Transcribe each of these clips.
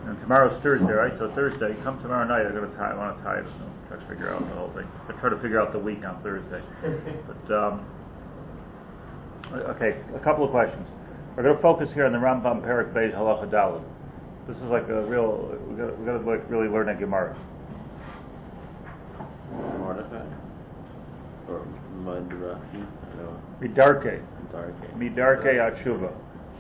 And tomorrow's Thursday, right? So Thursday, come tomorrow night. I want to tie it. Try to figure out the whole thing. I try to figure out the week on Thursday. But okay, a couple of questions. We're going to focus here on the Rambam Perek Beis Halacha Daled. This is like a real. We got to like really learn a Gemara. Mordechai or Madrachi? Midarke Atshuva.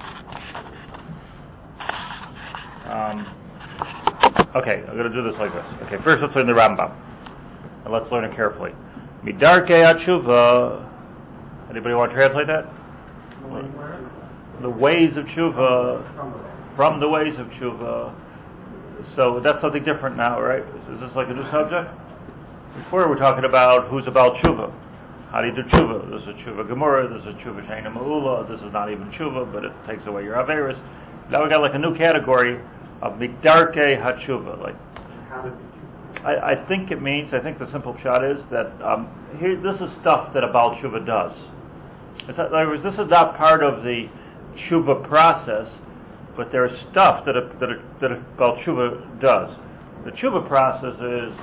Okay, I'm going to do this like this. Okay, first let's learn the Rambam. And let's learn it carefully. Midarke Atshuva. Anybody want to translate that? The ways of Tshuva. From the ways of Tshuva. So that's something different now, right? Is this like a new subject? Before we're talking about who's about Tshuva. How do you do Tshuva? There's a Tshuva Gemara, there's a Tshuva Sheina Ma'ula, this is not even Tshuva, but it takes away your Averis. Now we got like a new category of Midarke HaTshuva. Like, I think it means, I think the simple shot is that here, this is stuff that a Baal Tshuva does. In other words, this is not part of the Tshuva process, but there's stuff that a Baal Tshuva does. The Tshuva process is,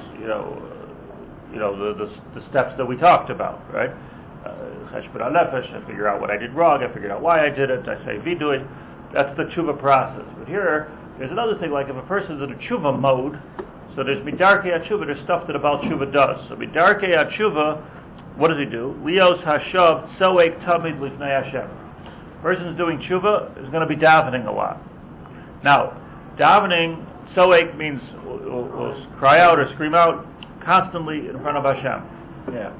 the steps that we talked about, right? Cheshbon HaNefesh, I figure out what I did wrong, I figured out why I did it, I say vidui. That's the tshuva process. But here, there's another thing, like if a person's in a tshuva mode, so there's midarke atshuva, there's stuff that a Baal Tshuva does. So midarke atshuva, what does he do? Lios hashav soek tamid lifnei Hashem. Person's doing tshuva is going to be davening a lot. Now, davening, soek means will cry out or scream out constantly in front of Hashem. Yeah.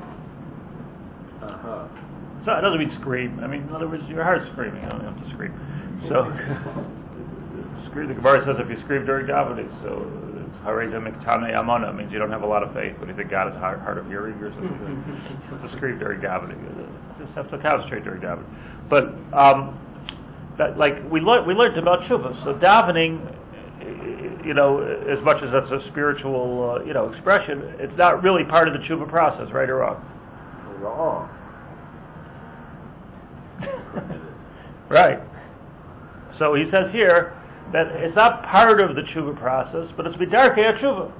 So it doesn't mean scream. I mean, in other words, your heart's screaming. You don't have to scream. So, the Gemara says if you scream during davening, so it's hareza miktane amana, means you don't have a lot of faith. What do you think, God is hard of hearing or something? You have to scream during davening. You just have to concentrate during davening. But we learned about tshuva. So davening, as much as that's a spiritual, expression, it's not really part of the tshuva process, right or wrong? Wrong. Right. So he says here that it's not part of the tshuva process, but it's midarke tshuva.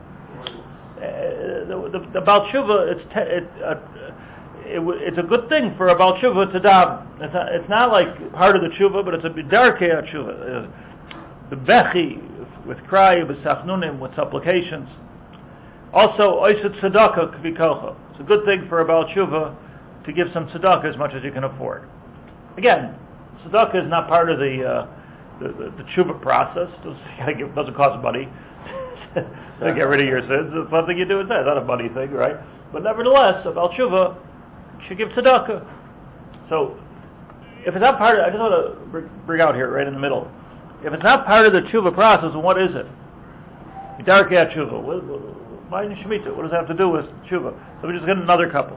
The Baal Tshuva, it's a good thing for a Baal Tshuva to daven. It's not like part of the tshuva, but it's a midarke tshuva. The bechi, with cry, with sachnunim, with supplications. Also, oiset tzedakah kvikocha. It's a good thing for a Baal Tshuva to give some tzedakah as much as you can afford. Again, tzedakah is not part of the tshuva process. It doesn't cost money to get rid of your sins. It's something you do instead. It's not a money thing, right? But nevertheless, a Baal Tshuva should give tzedakah. So, if it's not part of, I just want to bring out here, right in the middle. If it's not part of the tshuva process, then what is it? Midarke tshuva. Why Shemitah? What does that have to do with tshuva? So we just get another couple.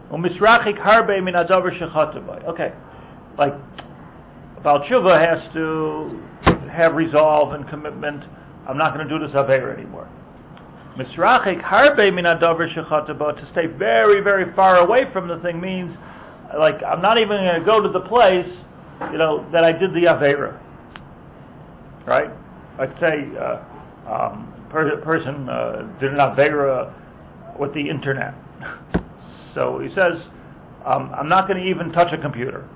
Okay. Like, Baal Tshuva has to have resolve and commitment. I'm not going to do this Aveira anymore. Misrachik harbe min adavar shechataba, to stay very, very far away from the thing means, like, I'm not even going to go to the place, that I did the Aveira. Right? Like, say, person did an Aveira with the internet. So he says, I'm not going to even touch a computer.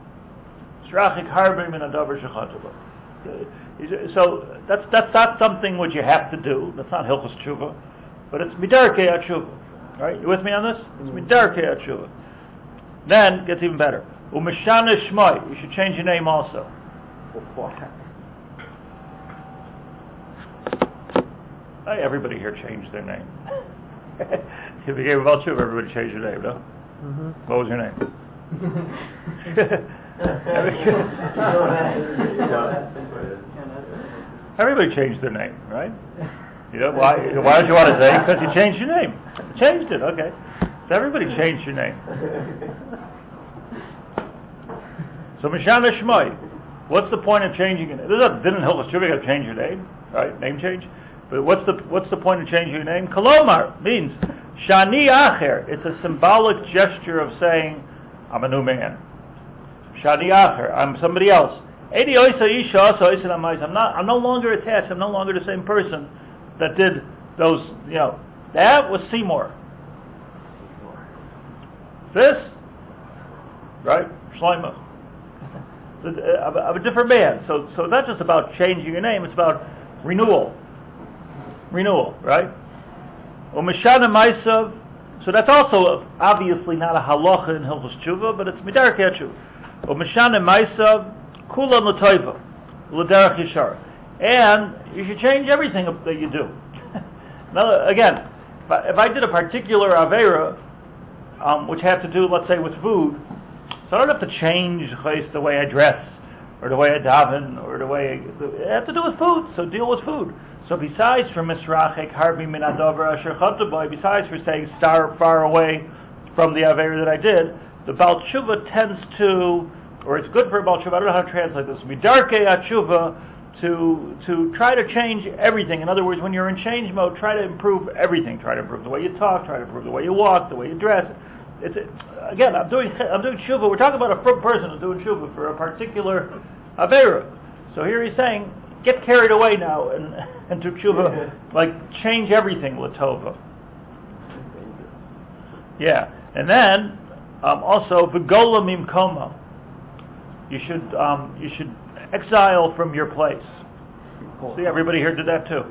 So that's not something which you have to do. That's not Hilchos Tshuva, but it's midarke tshuva. Right? You with me on this? It's midarke tshuva. Then it gets even better. Umeshana shmoi. You should change your name also. Everybody here changed their name. If you became a Baal Tshuva, everybody changed their name, no? Mm-hmm. What was your name? Everybody changed their name, right? Why don't you want to say? Because you changed your name. You changed it, okay. So everybody changed your name. So Mishana Shmoi, what's the point of changing it? Didn't Hilchos Tshuva got to change your name, right? Name change. But what's the point of changing your name? Kolomar means Shani Acher. It's a symbolic gesture of saying I'm a new man. Shani Acher, I'm somebody else. I'm no longer attached. I'm no longer the same person that did those. That was Seymour. This, right? Shlomo. Of a different man. So it's not just about changing your name. It's about renewal. Renewal, right? Umeshana Maisav. So that's also obviously not a halacha in Hilchos Tshuva, but it's midarkei tshuva. Umeshana Maisav kulam l'toiva l'derech yishar, and you should change everything that you do. Now, again, if I did a particular avera, which had to do, let's say, with food, so I don't have to change the way I dress, or the way I daven, or the way it had to do with food. So deal with food. So besides for misrachek harbi min adavar asher chatabai, besides for staying far away from the avera that I did, the Baal Tshuva tends to, or it's good for a Baal Tshuva, I don't know how to translate this, midarkei atshuva, to try to change everything. In other words, when you're in change mode, try to improve everything. Try to improve the way you talk, try to improve the way you walk, the way you dress. Again, I'm doing tshuva. We're talking about a person who's doing tshuva for a particular avera. So here he's saying, get carried away now and do tshuva, like change everything l'tova. Yeah, and then also v'gola mimkoma. You should exile from your place. See, everybody here did that too.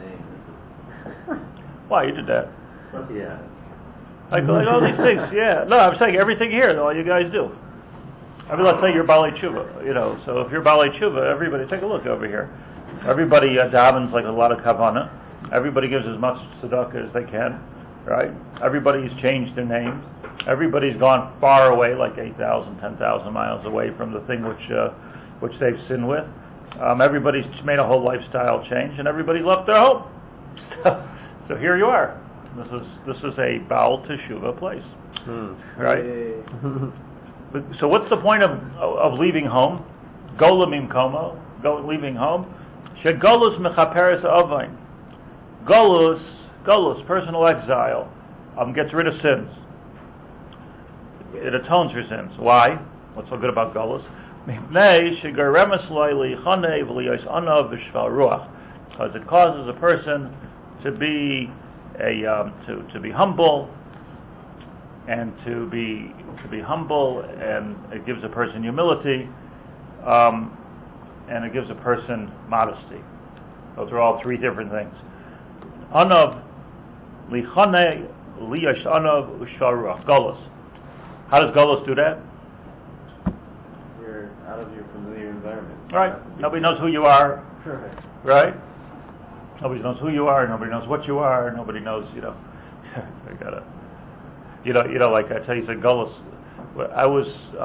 Why, you did that? Yeah. Like all these things, yeah. No, I'm saying everything here, all you guys do. I mean, let's say you're Balei Tshuva, so if you're Balei Tshuva, everybody, take a look over here. Everybody davens like a lot of kavanah. Everybody gives as much tzedakah as they can, right? Everybody's changed their names. Everybody's gone far away, like 8,000, 10,000 miles away from the thing which they've sinned with. Everybody's made a whole lifestyle change, and everybody's left their home. So here you are. This is a Baal Teshuvah place, right? So what's the point of leaving home? Gola mimkomo, leaving home. Shegolus mechaperes avain. Golus, personal exile, gets rid of sins. It atones for sins. Why? What's so good about Golus? Because it causes a person to be to be humble, and to be humble, and it gives a person humility, and it gives a person modesty. Those are all three different things. Anav lichane liyash anav usharuach golus. How does golus do that? You're out of your familiar environment. Right. Nobody knows who you are. Right. Nobody knows who you are. Nobody knows what you are. Nobody knows, I gotta, like I tell you, said Gullus. I was,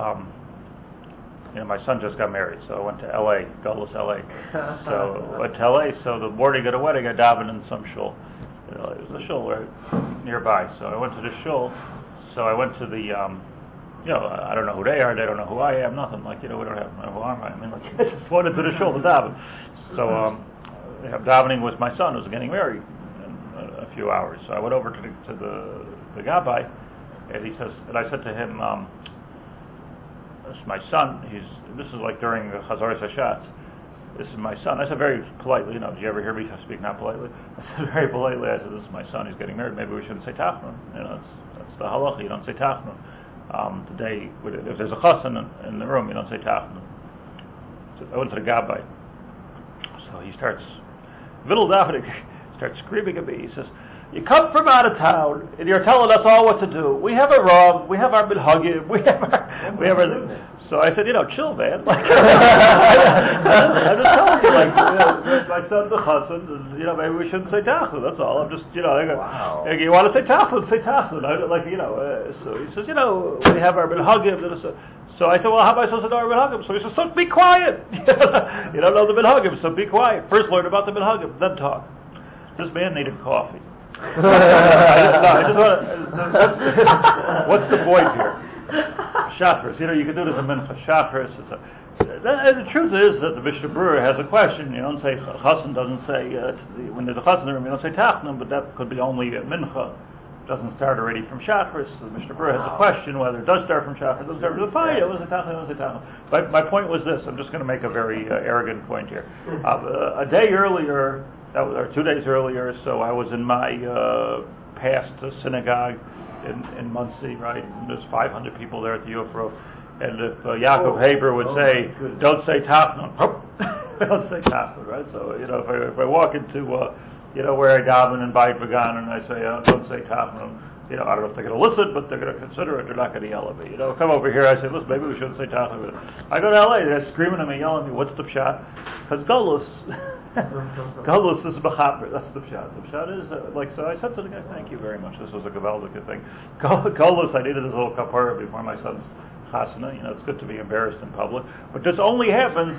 my son just got married, so I went to L.A., Gullus, L.A. So I went to L.A. So the morning of the wedding, I davened in some shul. It was a shul right nearby. So I went to the shul. So I went to the, I don't know who they are. They don't know who I am. Nothing we don't have who am I? I mean, I just went into the shul to daven. So. I'm davening with my son who's getting married in a few hours. So I went over to the gabbai, and he says, and I said to him, "This is my son. This is like during the Chazaras Hashatz. This is my son." I said very politely, did you ever hear me speak not politely? I said very politely. I said, "This is my son. He's getting married. Maybe we shouldn't say tachnun. That's the halacha. You don't say tachnun. Today, if there's a chassan in the room, you don't say tachnun." So I went to the gabbai. So he starts. Middle davening, starts screaming at me. He says, "You come from out of town, and you're telling us all what to do. We have a Rav, we have our minhagim, we have our." So I said, "Chill, man. I'm just telling you, my son's a chassan, and maybe we shouldn't say tachlin. That's all. I'm just, Wow. You want to say tachlin, say tachlin. So he says, we have our minhagim." So I said, "Well, how am I supposed to know our minhagim?" So he says, "So be quiet. You don't know the minhagim, so be quiet. First learn about the minhagim, then talk." This man needed coffee. I just want to. What's the point here? Shachris. You can do this in mincha. Shachris. The truth is that the Mishnah Berurah has a question. You don't say chassan. Doesn't say when there's a chassan in the room. You don't say tachnun, but that could be only at mincha. doesn't start already from Shachris. So Mr. Burr has a question whether it does start from Shachris. Doesn't start from the fine. It was a Tachlis. But my point was this. I'm just going to make a very arrogant point here. A day earlier, or 2 days earlier, so I was in my past synagogue in Muncie, right? And there's 500 people there at the Yufro. And if Yaakov Haber would say, don't say Tachnun, don't say Tachnun, right? So, if I walk into, where I daven in Bayit Vagan and I say, don't say Tachnun, I don't know if they're going to listen, but they're going to consider it. They're not going to yell at me. Come over here, I say, listen, maybe we shouldn't say Tachnun. I go to LA, they're screaming at me, yelling at me, what's the pshat? Because Golus is Mechaper. That's the pshat. The pshat is, so I said to the guy, thank you very much. This was a Gavaldic thing. Golus, I needed this little kapara before my son's chasana. It's good to be embarrassed in public. But this only happens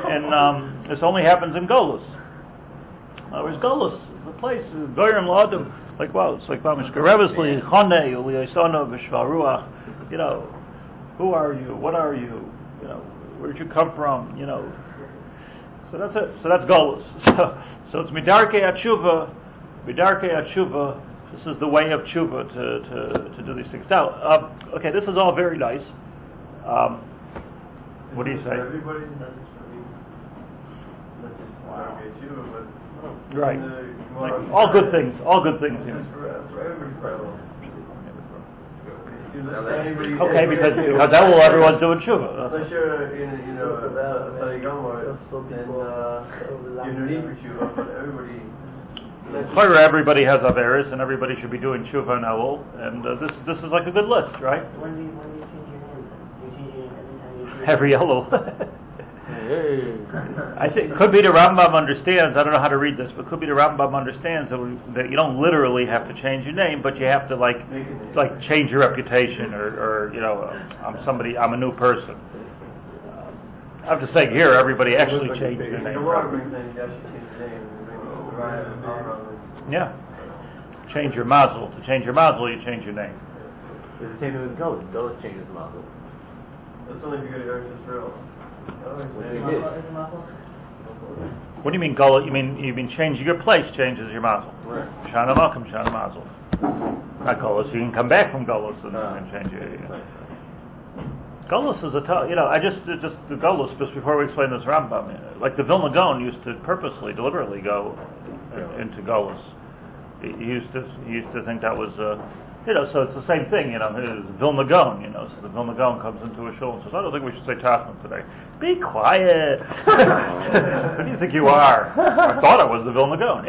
in Golus. Where's Golus? It's a place, Goyim Ladim, like, wow, it's like Mamish Garevesli, Chonei, Uliyasana, Vishvaruach, who are you? What are you? Where'd you come from? So that's it. So that's Golus. So it's Midarkei Atshuva. This is the way of tshuva to do these things. Now, okay, this is all very nice. What do you say? Everybody, not just Midarkei Tshuva, but right. All good things. All good things. Yeah. Okay, because that will everyone's doing tshuva. Unless you're in a Sarigama, and you need for tshuva, but everybody has Averis, and everybody should be doing tshuva and Elul, and this is like a good list, right? When do you change your name? Do you change your name every time you do Every Elul. I think could be the Rambam understands. I don't know how to read this, but could be the Rambam understands that you don't literally have to change your name, but you have to like change your reputation, or I'm a new person. I have to say here, everybody actually changed their name. Yeah, change your mazel. To change your mazel, you change your name. It's the same thing with Golos. Golos changes the mazel. That's only if you go to Eretz Yisrael. What do you mean, Gullah? You mean changing your place changes your mazel? Right. Shana Malkum, Shana Mazel. Not Gullus. You can come back from Gullus and change it. Gullus is a tough. I just the Gullus. Just before we explain this Rambam, like the Vilna Gaon used to purposely, deliberately go into Gullus. He used to think that was. So it's the same thing, it's Vilna Gaon, so the Vilna Gaon comes into a shul and says, I don't think we should say Tachnun today. Be quiet! Who do you think you are? I thought I was the Vilna Gaon,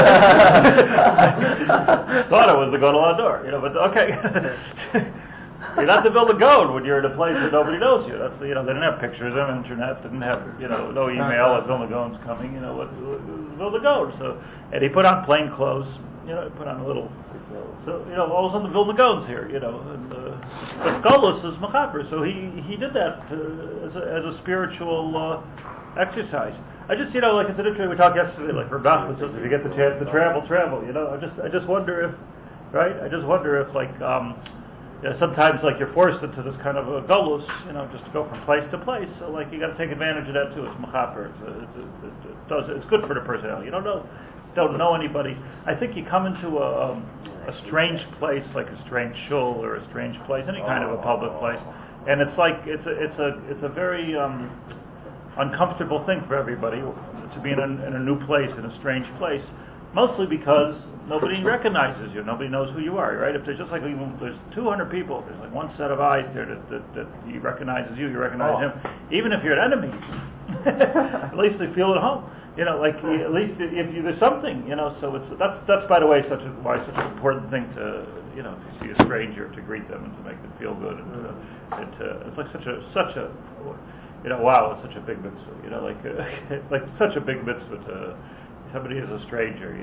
Thought I was the Gadol Hador, but okay. You're not the Vilna Gaon when you're in a place where nobody knows you. That's they didn't have pictures, of internet, didn't have no email that Vilna Gaon's coming. What Vilna Gaon? So, and he put on plain clothes. He put on a little. So all of a sudden the Vilna Gaon's here. But Golus is Mechaper, so he did that as a spiritual exercise. I just like it's an interesting. We talked yesterday, like Rav Nachman says, if you get the chance to travel. I just wonder if, right? I just wonder if sometimes you're forced into this kind of a Golus, just to go from place to place. So you got to take advantage of that too. It's Mechaper. It's good for the personality. Don't know anybody. I think you come into a strange place, like a strange shul or a strange place, any kind of a public place, and it's a very uncomfortable thing for everybody to be in a new place, in a strange place. Mostly because nobody recognizes you, nobody knows who you are, right? If there's just there's 200 people, there's one set of eyes there that he recognizes you recognize him. Even if you're enemies, at least they feel at home. At least if there's something, So that's by the way such an important thing to if you see a stranger to greet them and to make them feel good and to it's like such a wow, it's such a big mitzvah. It's like such a big mitzvah to somebody is a stranger.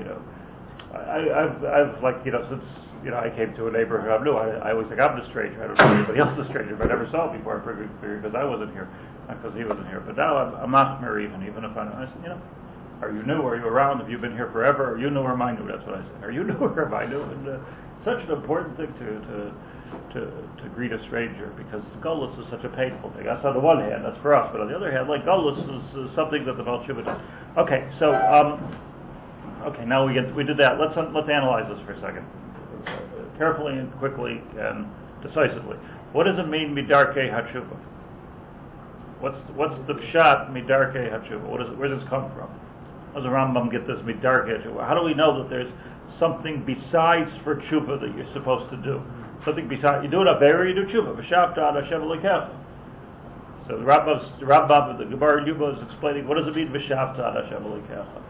I've since I came to a neighborhood I knew. I always think I'm the stranger. I don't know anybody else is a stranger, but I never saw him before. I figured because I wasn't here, not because he wasn't here. But now I'm machmer even if I said, are you new? Are you around? Have you been here forever? Are you new or am I new? That's what I said. Are you new or am I new? And such an important thing to greet a stranger, because Golus is such a painful thing. That's on the one hand, that's for us, but on the other hand, Golus is something that the Baal Tshuva does. Okay, so now we did that. Let's analyze this for a second. carefully and quickly and decisively. What does it mean, midarkei hatshuva? What's the pshat midarkei hatshuva? Where does this come from? How does the Rambam get this midarkei hatshuva? How do we know that there's something besides for tshuva that you're supposed to do? Something besides, you do it avera, you do tshuva. V'shavta ad Hashem Elokecha. So the Rambam, the Gemara Yuba is explaining what does it mean v'shavta ad Hashem Elokecha.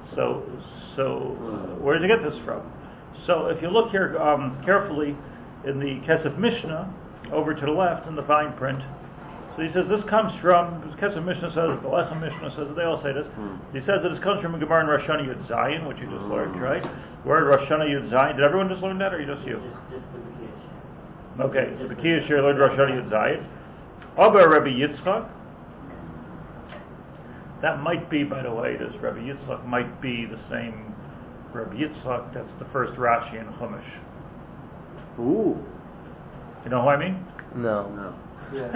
So where does he get this from? So if you look here carefully in the Kesef Mishnah, over to the left in the fine print, so he says this comes from, Kesef Mishnah says, the Lechem Mishnah says, they all say this. He says that this comes from a Gemara in Rosh Hashanah Yud Zayin, which you just learned, right? Word Rosh Hashanah Yud Zayin. Did everyone just learn that, or just you? Just the Bekiah. Okay, the Bekiah Shir learned Rosh Hashanah Yud Zayin. Abba Rabbi Yitzchak. That might be, by the way, this Rabbi Yitzchak might be the same Rabbi Yitzchak that's the first Rashi in Chumash. Ooh. You know who I mean? No. Why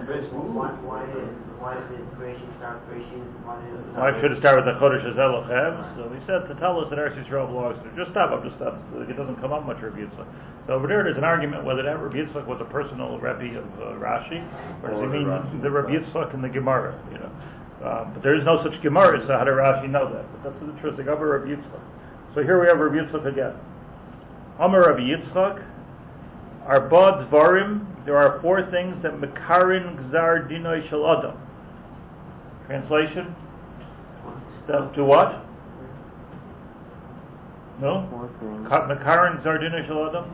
did the creation start creations? Why should it start with the Chodesh Elochem? So he said to tell us that Eretz Yisrael belongs to. Just stop. It doesn't come up much Rabbi Yitzchak. So over there's an argument whether that Rabbi Yitzchak was a personal Rebbe of Rashi, or does he mean the Rabbi Yitzchak in the Gemara? You know, but there is no such Gemara. So how did Rashi know that? But that's interesting. Amar Rabbi Yitzchak. So here we have Rabbi Yitzchak again. Amar Rabbi Yitzchak. Arba Dvarim. There are 4 things that Mekarin Gzar Dinoi Shel Adam. Translation? To what? No? Mekarin Gzar Dinoi Shel Adam?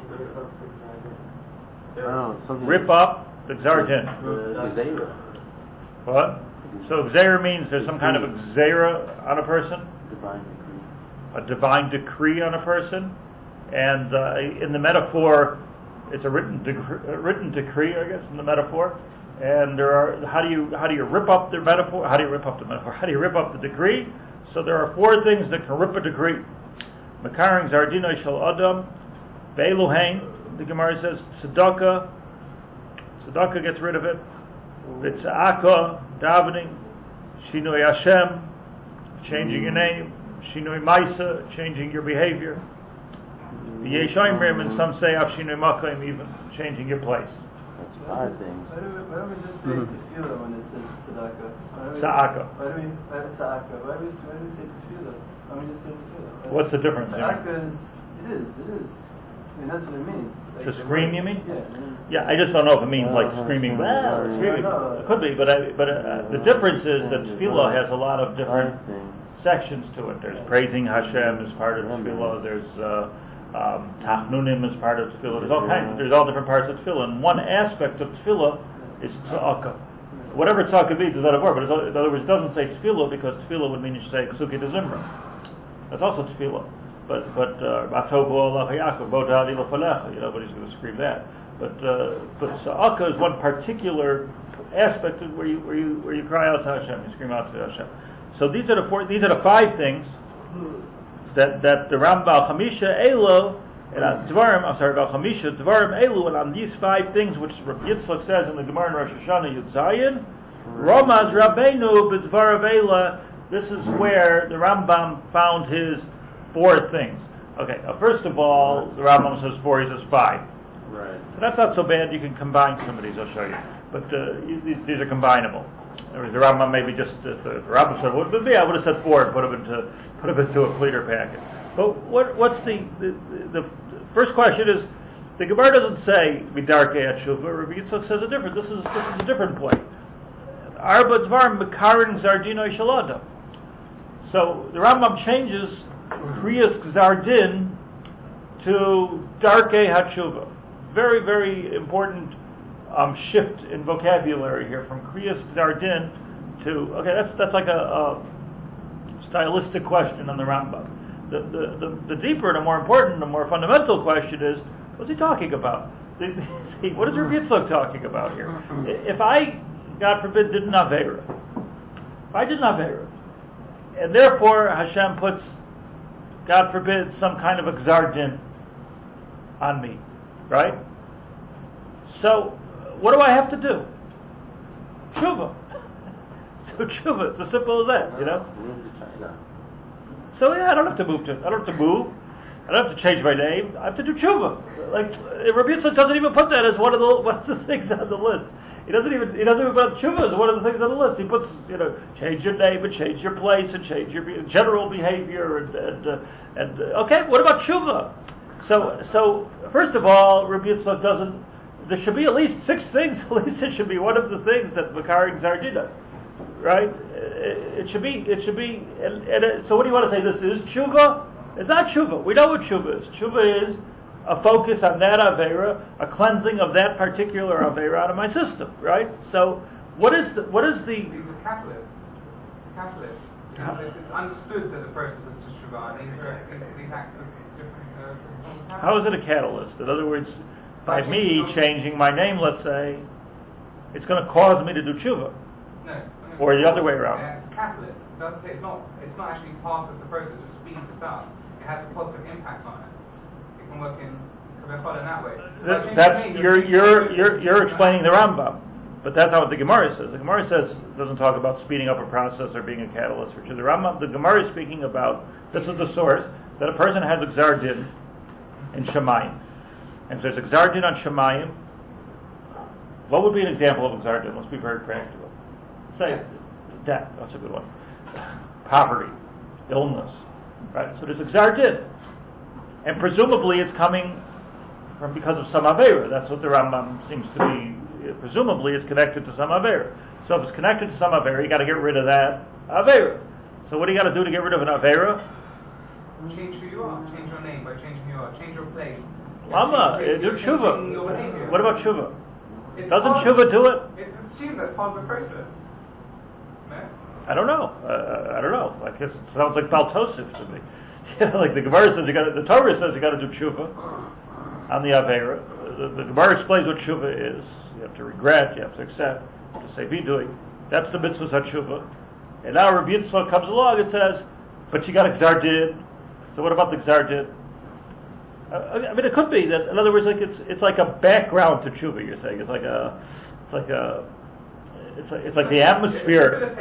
Rip up the Gzar Din. What? So Gzera means there's some kind of a Gzera on a person? A divine decree on a person. And in the metaphor, it's a written decree, I guess, in the metaphor. And there are how do you rip up the metaphor? How do you rip up the metaphor? How do you rip up the decree? So there are 4 things that can rip a decree. Mekaring Zardino Shel Adam, Be'eluhain, the Gemara says, Tzedakah gets rid of it. V'tza'aka, davening, Shinui Hashem, changing your name, Shinui Maisa, changing your behavior. Yeshayimrim, and some say Afshinui Makayim, even changing your place. That's 5 things. Why don't we just say tefillah when it says tzedakah? Tzedakah. Why do we say tefillah? Why don't we just say tefillah? What's the difference? Tzedakah is. I mean, that's what it means. Like, to scream, you mean? Yeah. Yeah, I just don't know if it means like screaming. Screaming. It could be, but the difference is that tefillah has a lot of different sections to it. There's praising Hashem as part of tefillah. There's Tachnunim is part of tefillah. There's all different parts of tefillah. And one aspect of tefillah is tzedakah. Whatever tzedakah means is not a word, but in other words, it doesn't say tefillah because tefillah would mean you say Ksukei de Zimra. That's also tefillah. But nobody's going to scream that. But tzedakah is one particular aspect of where you cry out to Hashem, you scream out to Hashem. So these are the 5 things that the Rambam Chamisha Elo and Dvarim, Chamisha Dvarim Elu, and on these 5 things which Rabbi Yitzchak says in the Gemara in Rosh Hashanah Yud Zayin, Ramaz Rabbeinu B'Dvarav Ela. This is where the Rambam found his 4 things. Okay, first of all, the Rambam says 4, he says 5. Right. So that's not so bad. You can combine some of these. I'll show you. But these are combinable. The Rambam maybe just the Rambam said, well, but I would have said 4 and put them into a cleaner packet. But what's the first question is, the Gemara doesn't say Midarkei Atshuva. Rabbi Yitzchak says a different. This is a different point. Arba Dvar Mekarin Zardino Shalada. So the Rambam changes Kriyas Gzardin to Darkei Hatshuva. Very, very important shift in vocabulary here from Kriyas Gzardin to, okay, that's like a stylistic question on the Rambam. The deeper and the more important, the more fundamental question is, what's he talking about? What is Rabbi Yitzchak talking about here? If I, God forbid, did an Aveira, and therefore Hashem puts, God forbid, some kind of a Gzardin on me, right? So, what do I have to do? Tshuva. So tshuva, it's as simple as that, you know? Move to China. So yeah, I don't have to move. I don't have to change my name. I have to do tshuva. Like Rabbi Yitzchak doesn't even put that as one of the things on the list. He doesn't even put tshuva as one of the things on the list. He puts change your name and change your place and change your general behavior and okay. What about tshuva? So first of all, Rabbi Yitzchak doesn't. There should be at least 6 things. At least it should be one of the things that Makaring Zardina, right? It should be. So what do you want to say? This is tshuva? It's not tshuva. We know what tshuva is. Tshuva is a focus on that avera, a cleansing of that particular avera out of my system, right? So what is the? These are catalysts. It's catalysts. It's understood that the process is to tshuva. These acts as different. How is it a catalyst? In other words, by me changing my name, let's say, it's going to cause me to do tshuva. No. Or the other way around. It's a catalyst. It's not actually part of the process. It just speeds it up. It has a positive impact on it. It can work in that way. That's you're explaining the Rambam, but that's not what the Gemara says. The Gemara doesn't talk about speeding up a process or being a catalyst for tshuva. The Rambam, the Gemara is speaking about, this is the source, that a person has a gzar din in Shemayim. And if there's a gzar din on Shemayim, what would be an example of a gzar din? Let's be very practical. Say death. That's a good one. Poverty, illness, right? So there's a gzar din, and presumably it's coming from because of some avera. That's what the Rambam seems to be. Presumably it's connected to some avera. So if it's connected to some avera, you got to get rid of that avera. So what do you got to do to get rid of an avera? Change who you are. Change your name by changing who you are. Change your place. Lama, do tshuva. What about tshuva? Doesn't part tshuva do it? It's assumed that's part of the process. No? I don't know. I guess it sounds like Baltosif to me. Like the Gemara says, the Torah says you got to do tshuva on the avera. The Gemara explains what tshuva is. You have to regret. You have to accept. To say be doing. That's the mitzvah tshuva. And now Rabbi Yitzchak comes along and says, but you got a gzar din. So what about the gzar din? I mean, it could be that. In other words, like it's like a background to tshuva. You're saying it's like the atmosphere.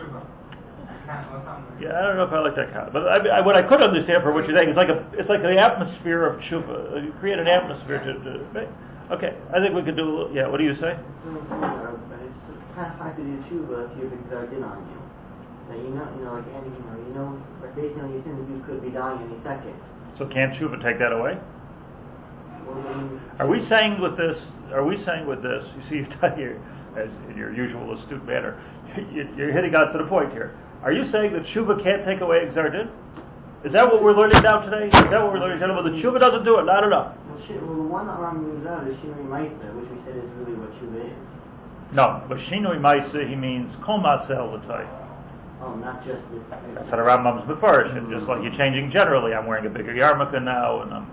Yeah, I don't know if I like that kind of. But what I could understand for what you're saying is it's like the atmosphere of tshuva. You create an atmosphere to. Okay, I think we could do a little. Yeah, what do you say? It's kind of hard to do tshuva if you have a gzar din on you. So like based on your sins, you could be dying any second. So can't tshuva take that away? Are we saying with this? You see, you're as in your usual astute manner, you're hitting on to the point here. Are you saying that tshuva can't take away gzar din? Is that what we're learning now today? Is that what we're learning today? Well, the tshuva doesn't do it. Not enough. Well, the one that Ram moves out is Shinui Maisa, which we said is really what tshuva is. No, but Shinui Maisa, he means kol ma'aseh l'tay. Oh, not just this. That's how the Rambam's mefarish. Just like you're changing generally. I'm wearing a bigger yarmulke now, and I'm,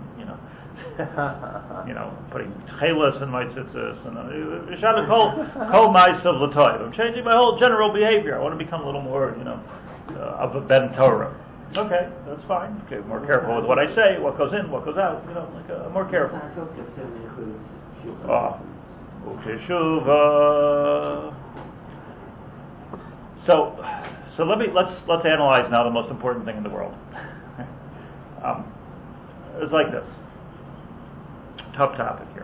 putting tchelas in my tzitzis, and Shana kol ma'aseh l'tay. I'm changing my whole general behavior. I want to become a little more, of a ben Torah. Okay, that's fine. Okay, more careful with what I say, what goes in, what goes out. More careful. Okay, shuva. So let's analyze now the most important thing in the world. It's like this. Tough topic here.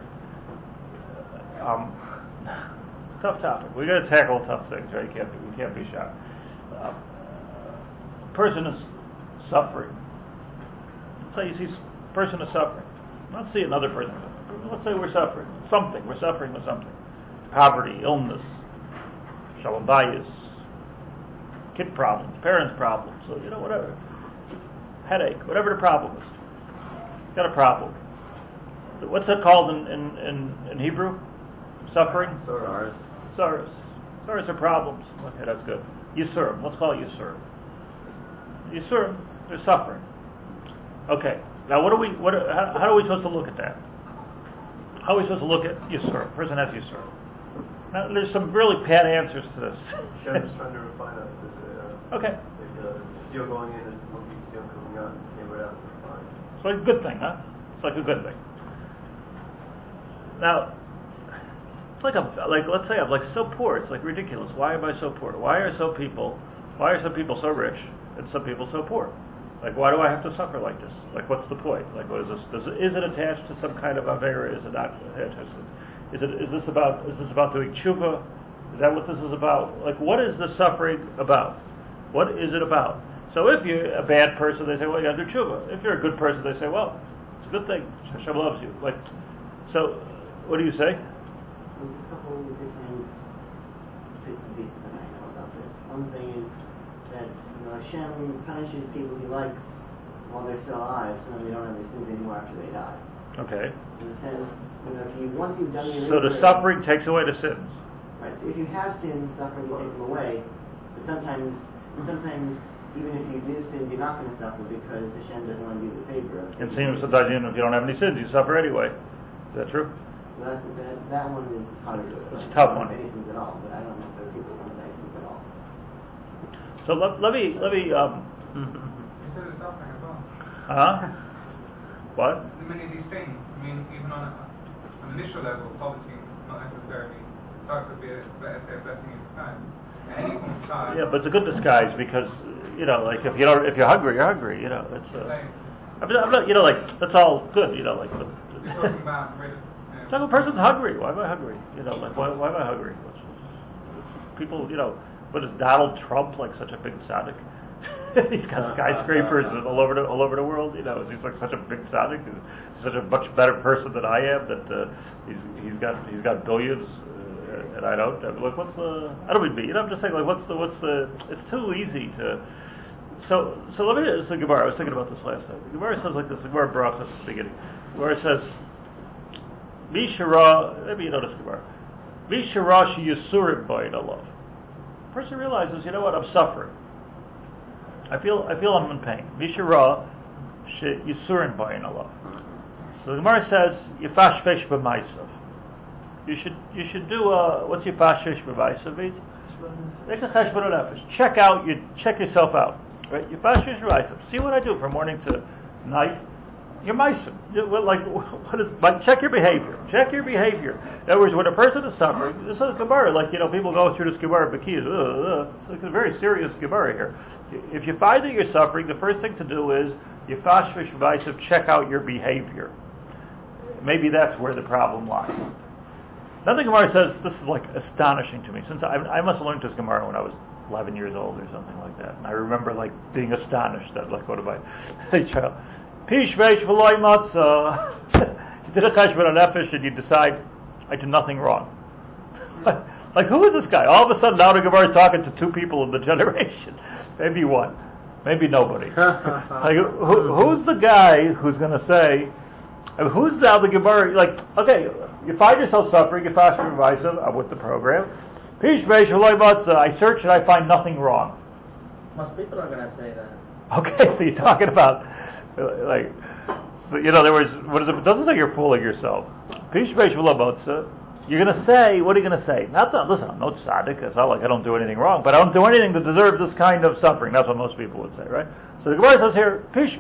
It's a tough topic. We got to tackle tough things, right? We can't be shy. A person is suffering. Let's say you see a person is suffering. Let's see another person. Let's say we're suffering something. We're suffering with something. Poverty, illness, shalom bayis, kid problems, parents problems, so whatever. Headache, whatever the problem is. Got a problem. What's that called in Hebrew? Suffering? Sorrows. Sorrows are problems. Okay, that's good. Yisurim. Let's call it Yisurim. Yisurim, they're suffering. Okay. Now how are we supposed to look at that? How are we supposed to look at Yisurim? Person has Yisurim. Now, there's some really bad answers to this. Shem's trying to refine us. Okay. Steel going in, there's one piece of steel coming out, and hammer it out and refine. It's like a good thing, huh? It's like a good thing. Now, it's let's say I'm so poor. It's like ridiculous. Why am I so poor? Why are some people so rich and some people so poor? Like, why do I have to suffer like this? Like, what's the point? Like, what is this? Is it attached to some kind of avera? Is it not attached? Is this about doing tshuva? Is that what this is about? Like, what is the suffering about? What is it about? So, if you're a bad person, they say, well, you got to do tshuva. If you're a good person, they say, well, it's a good thing. Hashem loves you. Like, so, what do you say? There's a couple of different bits and pieces that I know about this. One thing is that Hashem punishes people he likes while they're still alive, so then they don't have their sins anymore after they die. Okay. In a sense, once you've done your So the suffering takes away the sins. Right. So if you have sins, suffering will take them away. But sometimes even if you do sins, you're not going to suffer because Hashem doesn't want to do the favor of. It seems sometimes if you don't have any sins, you suffer anyway. Is that true? Well, that one is harder to. It's a tough one. Any sins at all, but I don't know if there are people who don't have sins at all. So let me. You said it's suffering as well. What? Many of these things, I mean, even on an initial level, obviously not necessarily. Sorry, could be a blessing in disguise. Any form of side. Yeah, but it's a good disguise because like if you're hungry, you're hungry. It's. I'm not. Like that's all good. Like. You're talking about So a person's hungry. Why am I hungry? Like why am I hungry? People, what is Donald Trump like such a big tzaddik? He's got skyscrapers all over the world. He's like such a big tzaddik. He's such a much better person than I am. That he's got billions, and I don't. Like what's the? I don't mean me. I'm just saying like what's the? It's too easy to. So let me. It's the Gemara. I was thinking about this last night. The Gemara says like this. The Gemara Baruch at the beginning. The Gemara says. Mishara, maybe you know this Gemara. Mishara she yisurim b'ayin alav. Person realizes, you know what, I'm suffering. I feel I'm in pain. Mishara she yisurim b'ayin alav. So the Gemara says yifashvesh b'maisav. You should do what's yifashvesh b'maisav means? Make a cheshbon nefesh. Check yourself out. Right? Yifashvesh b'maisav. See what I do from morning to night. You're meisim. Check your behavior. Check your behavior. In other words, when a person is suffering, this is a Gemara. Like, people go through this Gemara, Bakiyas. It's like a very serious Gemara here. If you find that you're suffering, the first thing to do is, Yifashvish Vaisav, check out your behavior. Maybe that's where the problem lies. Then the Gemara says, this is like astonishing to me. Since I must have learned this Gemara when I was 11 years old or something like that. And I remember like being astonished that like what am I child. Pishveish v'loy matzah. You did a cheshbon nefesh and you decide, I did nothing wrong. Like, who is this guy? All of a sudden, now the Gemara is talking to two people in the generation. Maybe one. Maybe nobody. Like, who's the guy who's going to say, who's now the Gemara? Like, okay, you find yourself suffering, you fast your advice, I'm with the program. Pishveish v'loy matzah. I search and I find nothing wrong. Most people are going to say that. Okay, so you're talking about, like, so, in other words, what is it? It doesn't say you're fooling yourself. You're going to say, what are you going to say? Not that, listen, I'm no tzaddik, it's not like I don't do anything wrong, but I don't do anything to deserve this kind of suffering. That's what most people would say, right? So the Gemara says here,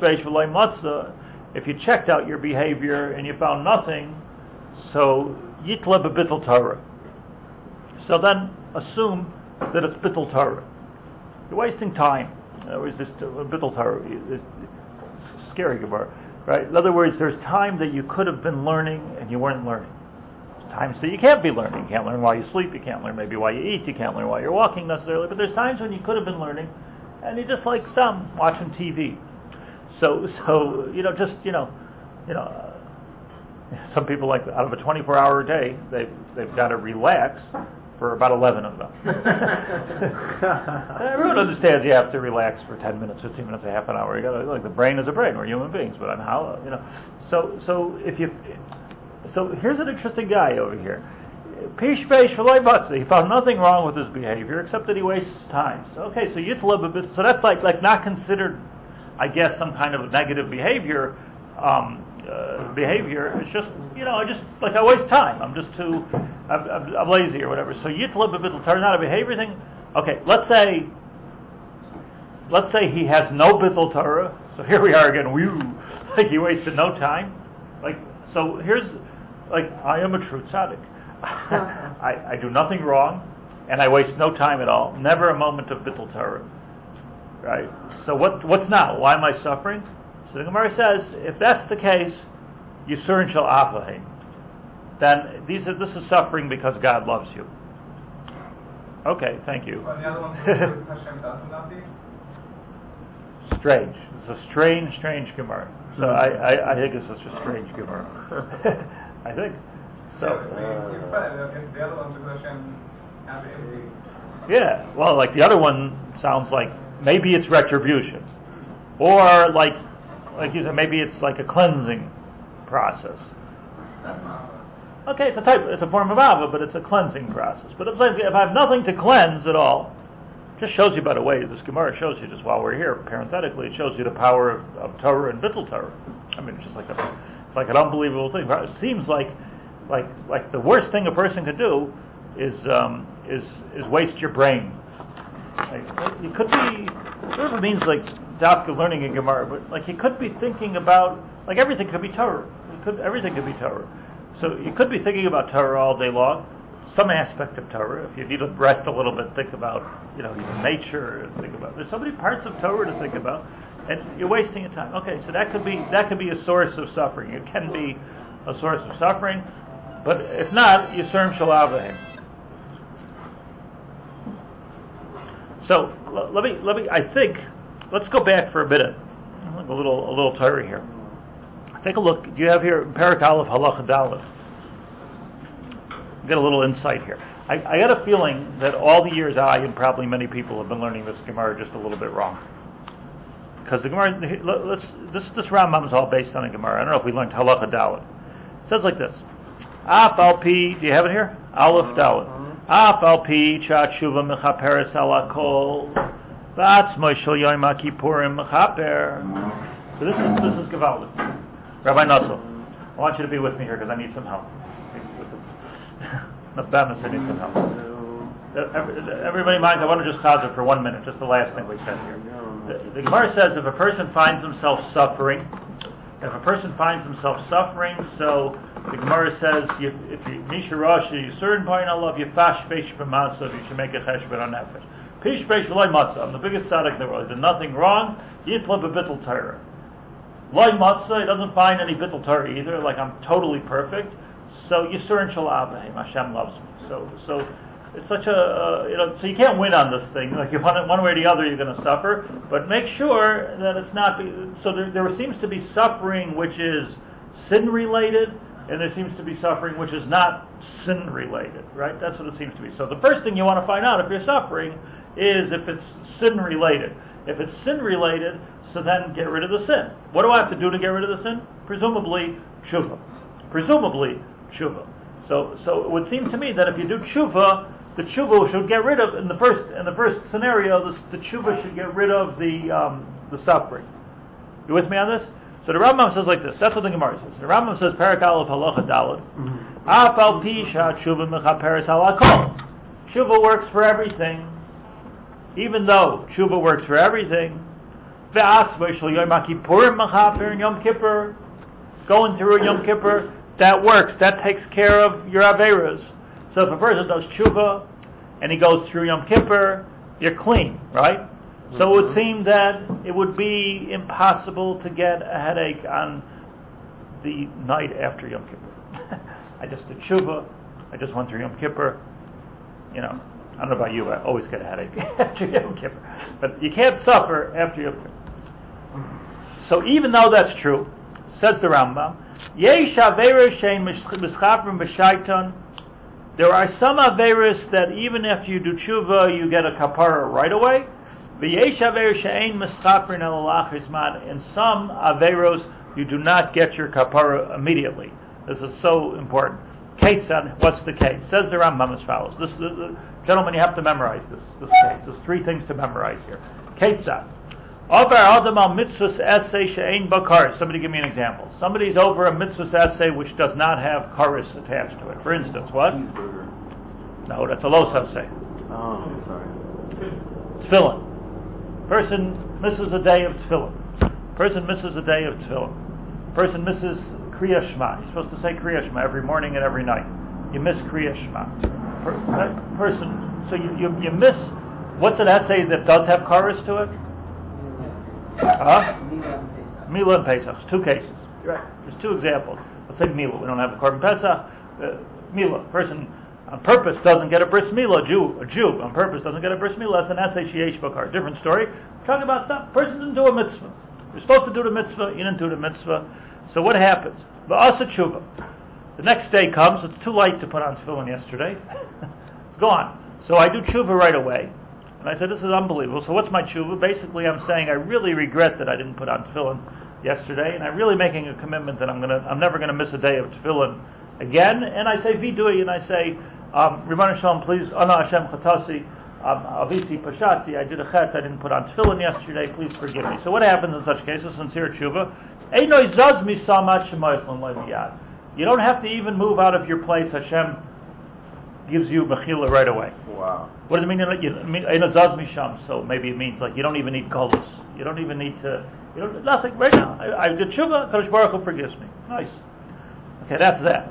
if you checked out your behavior and you found nothing, so yitla b'bittul Torah. So then assume that it's bittul Torah. You're wasting time. In other words, this bittul Torah is scary Gemara, right? In other words, there's time that you could have been learning and you weren't learning. There's times that you can't be learning. You can't learn while you sleep. You can't learn maybe while you eat. You can't learn while you're walking necessarily. But there's times when you could have been learning, and you just like watching TV. So some people like out of a 24-hour day, they've got to relax for about 11 of them. Everyone understands you have to relax for 10 minutes, 15 minutes, a half an hour. You got like the brain is a brain. We're human beings, but how So here's an interesting guy over here. He found nothing wrong with his behavior except that he wastes time. So so that's like not considered, I guess, some kind of negative behavior. It's just, I waste time. I'm just I'm lazy or whatever. So yitla b'bittul Torah, not a behavior thing. Okay, let's say he has no bittul Torah. So here we are again. Like he wasted no time. So here's, I am a true tzaddik. I do nothing wrong, and I waste no time at all. Never a moment of bittul Torah. right? So what's now? Why am I suffering? So the Gemara says, if that's the case, Yisurin shel Avahim, then this is suffering because God loves you. Okay, thank you. But the other one is Hashem doesn't love you. Strange. It's a strange Gemara. So I think it's such a strange Gemara. I think. So. The other one's because Hashem has everything. Yeah. Well, like the other one sounds like maybe it's retribution, or like you said, maybe it's like a cleansing process. That's not. Okay, it's a form of ava, but it's a cleansing process. But if I have nothing to cleanse at all, just shows you, by the way, this Gemara shows you just while we're here, parenthetically, it shows you the power of Torah and Bittul Torah. I mean, it's just like it's like an unbelievable thing. It seems like the worst thing a person could do is waste your brain. Like, you could be, I don't know if it means like Dafka learning a Gemara, but like you could be thinking about, like everything could be Torah. Everything could be Torah. So you could be thinking about Torah all day long, some aspect of Torah. If you need to rest a little bit, think about, even nature. Think about. There's so many parts of Torah to think about, and you're wasting your time. Okay, so that could be a source of suffering. It can be a source of suffering, but if not, Yisurim shel Avahim. So let's go back for a minute. A little Torah here. Take a look. Do you have here Perek Aleph Halacha Dalet? Get a little insight here. I got a feeling that all the years I and probably many people have been learning this Gemara just a little bit wrong. Because the Gemara, this Rambam is all based on a Gemara. I don't know if we learned Halacha Dalet. It says like this: Af al pi. Do you have it here? Aleph Dalet. Af al pi tshuva mechaperes ala kol v'atzmo shel yom kippurim mechaper. So this is Gevaldik. Rabbi Nussel, I want you to be with me here because I need some help. I need some help. Everybody minds, I want to just chazir for 1 minute, just the last thing we said here. The Gemara says if a person finds himself suffering, so the Gemara says if you Misharash, you certain point Allah, you fash fesh b'masav, you should make a cheshbon on nefesh. Pish fesh v'loy matzah, I'm the biggest tzaddik in the world, I did nothing wrong, yitla b'bittul Torah. Loy matzah, he doesn't find any bittul Torah either, like I'm totally perfect. So Yisurin shel Avahim, Hashem loves me. So it's such a so you can't win on this thing. Like you want it one way or the other, you're going to suffer. But make sure that it's not. So there seems to be suffering which is sin related, and there seems to be suffering which is not sin related. Right? That's what it seems to be. So the first thing you want to find out if you're suffering is if it's sin related. If it's sin related, so then get rid of the sin. What do I have to do to get rid of the sin? Presumably tshuva. So it would seem to me that if you do tshuva, the tshuva should get rid of in the first scenario. The tshuva should get rid of the suffering. You with me on this? So the Rambam says like this. That's what the Gemara says. The Rambam says Perek Aleph Halacha Dalet. Af al pi tshuva mechaperes ala kol. Tshuva works for everything. Even though tshuva works for everything, ve'atzmo shel yom kippurim mechaper in Yom Kippur, going through a Yom Kippur, that works. That takes care of your averas. So if a person does tshuva and he goes through Yom Kippur, you're clean, right? Mm-hmm. So it would seem that it would be impossible to get a headache on the night after Yom Kippur. I just did tshuva. I just went through Yom Kippur. I don't know about you, I always get a headache after Yom Kippur. But you can't suffer after Yom Kippur. So even though that's true, says the Rambam, Yesh averos shein mischaprim b'shaitan. There are some averos that even after you do tshuva, you get a kapara right away. V'yesh averos shein mischaprim elalach izman. In some averos, you do not get your kapara immediately. This is so important. Ketzad, what's the case? Says the Rambam as follows. Gentlemen, you have to memorize this case. There's 3 things to memorize here. Ketzad. Somebody give me an example. Somebody's over a mitzvah's essay which does not have chorus attached to it. For instance, what? Cheeseburger. No, that's a los essay. Oh, sorry. Tefillin. Person misses a day of tefillin. Person misses Kriya Shema. You're supposed to say Kriya Shema every morning and every night. You miss Kriya Shema. So you miss. What's an essay that does have chorus to it? Huh? Mila and Pesach. Mila and Pesach. Two cases. Right. There's two examples. Let's say Mila. We don't have a Korban Pesach. Mila, person on purpose doesn't get a bris milah. A Jew on purpose doesn't get a bris milah. That's an S-H-E-H bakar. Different story. Talking about stuff. Person didn't do a mitzvah. You're supposed to do the mitzvah. You didn't do the mitzvah. So what happens? V'asa tshuva. The next day comes. It's too late to put on tefillin yesterday. It's gone. So I do tshuva right away. And I said, this is unbelievable. So what's my tshuva? Basically, I'm saying I really regret that I didn't put on tefillin yesterday, and I'm really making a commitment that I'm never gonna miss a day of tefillin again. And I say vidui, and I say, Rebbeinu Shalom, please, Ana Hashem Chatasi, Avisi Pashati, I did a chet, I didn't put on tefillin yesterday, please forgive me. So what happens in such cases? Sincere tshuva. Einoi zaz misamat shemoichlon loymiyad. You don't have to even move out of your place. Hashem gives you mechila right away. Wow. What does it mean? Einoi zaz misham. So maybe it means like you don't even need kolos. You don't even need to. You don't nothing right now. I did tshuva. Kadosh Baruch Hu forgives me. Nice. Okay, that's that.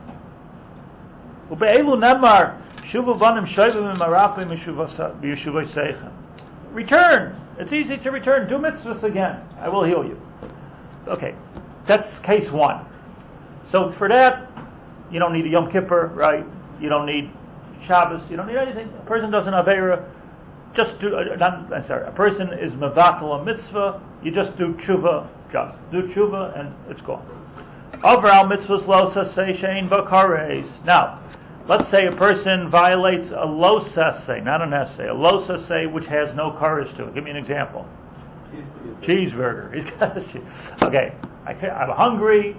Ube'elu nemar shuvu banim shoyvim imarapim b'yeshuvay seichem. Return. It's easy to return. Do mitzvahs again. I will heal you. Okay, that's case one. So for that, you don't need a Yom Kippur, right? You don't need Shabbos. You don't need anything. A person does an Aveira. Just do. A person is mevakel a mitzvah. You just do tshuva. Just do tshuva, and it's gone. Overall mitzvahs lo saseh shein bakares. Now, let's say a person violates a lo saseh, not an essay, a lo saseh which has no kares to it. Give me an example. Cheeseburger. He's got a okay. I'm hungry.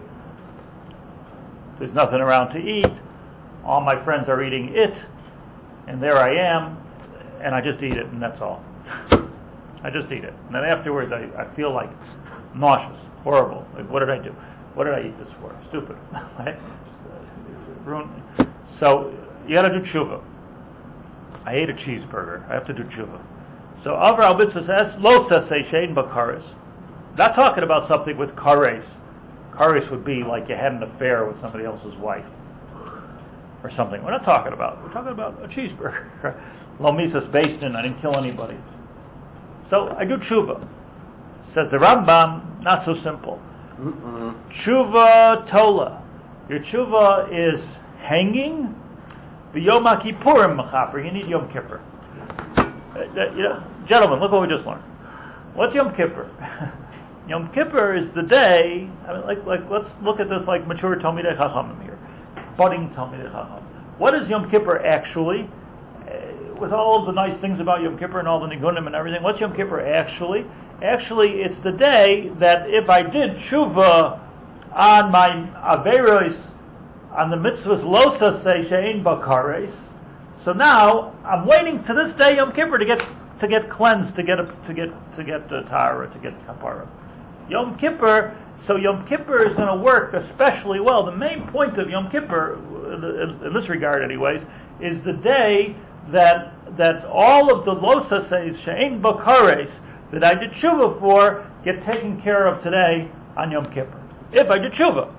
There's nothing around to eat. All my friends are eating it, and there I am, and I just eat it, and that's all. I just eat it, and then afterwards I feel like nauseous, horrible. Like, what did I do? What did I eat this for? Stupid. Right? Ruined me. So you got to do tshuva. I ate a cheeseburger. I have to do tshuva. So Avar al mitzvah says lo saseh shein bakares. Not talking about something with kares. Kares would be like you had an affair with somebody else's wife or something. We're not talking about. We're talking about a cheeseburger. Lo misas beistin. I didn't kill anybody. So I do tshuva. Says the Rambam, not so simple. Tshuva tola. Your tshuva is hanging. B'yom HaKippurim mechaper. You need Yom Kippur. Gentlemen, look what we just learned. What's Yom Kippur? Yom Kippur is the day. I mean, like let's look at this like mature Talmidei Chachamim here, budding Talmidei Chacham. What is Yom Kippur actually? With all of the nice things about Yom Kippur and all the nigunim and everything, what's Yom Kippur actually? Actually, it's the day that if I did tshuva on my averos, on the mitzvahs lo saseh shein bakares, so now I'm waiting to this day Yom Kippur to get cleansed, to get tahara, to get kapara. Yom Kippur. So Yom Kippur is going to work especially well. The main point of Yom Kippur, in this regard, anyways, is the day that all of the lo saseh shein bakares that I did tshuva for get taken care of today on Yom Kippur. If I did tshuva,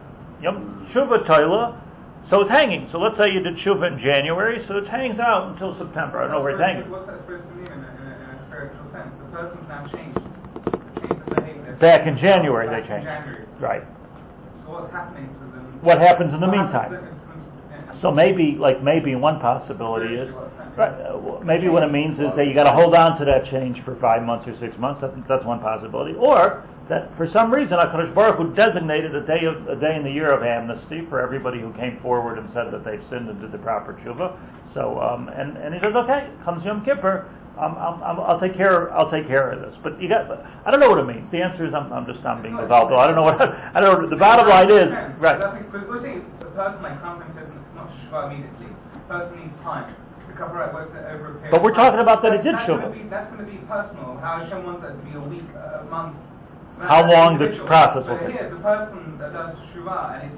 Yom tshuva toila. So it's hanging. So let's say you did tshuva in January, so it hangs out until September. I don't know where it's hanging. What's that supposed to mean in a spiritual sense? The person's now changed the behavior. Back in January they changed. Right. So what's happening to them? What happens in the meantime? So maybe one possibility is, right, maybe what it means is that you got to hold on to that change for 5 months or 6 months. That's one possibility. Or that for some reason HaKadosh Baruch Hu designated a day in the year of amnesty for everybody who came forward and said that they've sinned and did the proper tshuva. So and he says, okay, comes Yom Kippur, I'll take care of this. But I don't know what it means. The answer is I'm being developed. I don't know. The bottom line is right. Because we're saying the person, like something said, not shva immediately. The person needs time. The kaparat works over a period. But we're talking about that it did tshuva. That's going to be personal. How Hashem wants that to be a week, a month. How long the process will take. Here, the person that does tshuva and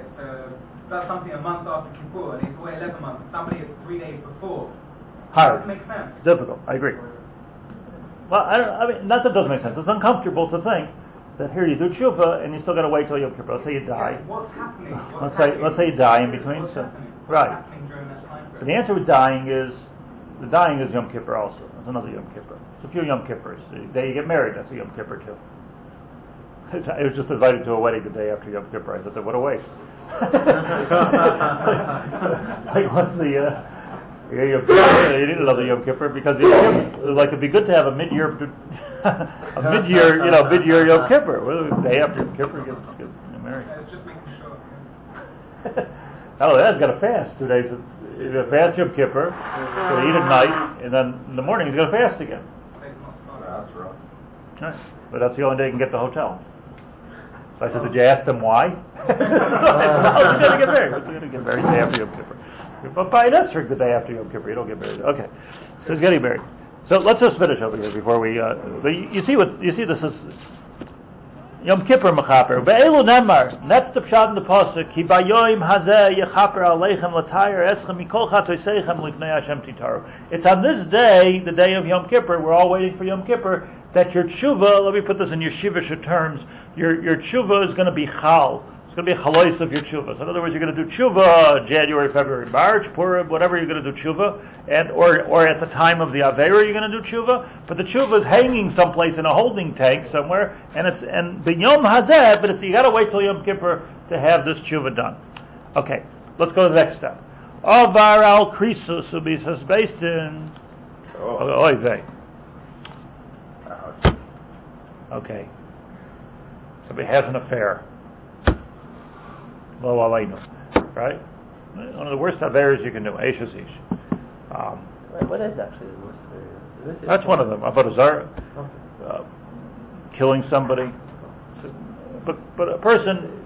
does something a month after Kippur and it's away 11 months. Somebody it's 3 days before. Hard. That makes sense. Difficult. I agree. Well, I mean, not that doesn't make sense. It's uncomfortable to think that here you do tshuva and you still got to wait till Yom Kippur. Let's say you die. Yeah, what's happening? Let's say you die in between. What's so happening? right. What's happening during that time So the answer with dying is The dying is Yom Kippur also. That's another Yom Kippur. It's a few Yom Kippurs. The day you get married, that's a Yom Kippur too. I was just invited to a wedding the day after Yom Kippur. I said, what a waste. Like, what's the... Yom Kippur? You need another Yom Kippur because it'd be good to have a mid-year, mid-year Yom Kippur. Well, the day after Yom Kippur, get married. It's just making sure. Oh, that's got to fast 2 days. He's going to fast Yom Kippur. He's going to eat at night, and then in the morning he's going to fast again. That's rough. Right. But that's the only day he can get the hotel. So I said, did you ask them why? No, he's going to get married. He's going to get married the day after Yom Kippur. But by Esrog, the day after Yom Kippur, you don't get married. Okay, so he's getting married. So let's just finish over here before we. You see this is Yom Kippur mechaper. Ve'elu nemar. That's the pshat in the pasuk. Ki bayoim hazeh yechaper aleichem l'tayir eschem mikol chatoseichem lifnei Hashem titaru. It's on this day, the day of Yom Kippur. We're all waiting for Yom Kippur. That your tshuva. Let me put this in yeshivish terms. Your tshuva is going to be chal. It's going to be a chalois of your tshuva. So in other words, you're going to do tshuva January, February, March, Purim, whatever you're going to do tshuva, and or at the time of the Aveira you're going to do tshuva. But the tshuva is hanging someplace in a holding tank somewhere, and the Yom Hazeh, but you got to wait till Yom Kippur to have this tshuva done. Okay, let's go to the next step. Avar al krisus ubisas based in. Oy vey. Okay. Somebody has an affair. Lo aleinu, right? One of the worst averas you can do, Eish is Ish. What is actually the worst avera? That's one of them. Avodah killing somebody. So, but a person,